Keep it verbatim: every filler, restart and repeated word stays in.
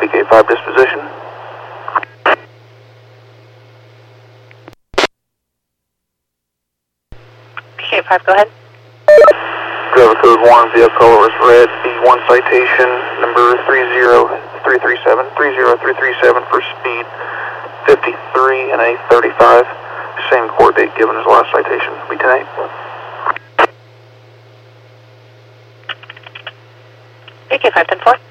B K five disposition. B K five, go ahead. Driver code one, vehicle color is red, B one citation, number three zero three three seven, three zero three three seven for speed fifty-three and a thirty-five. Same court date given as last citation, B ten eight. B K five ten four.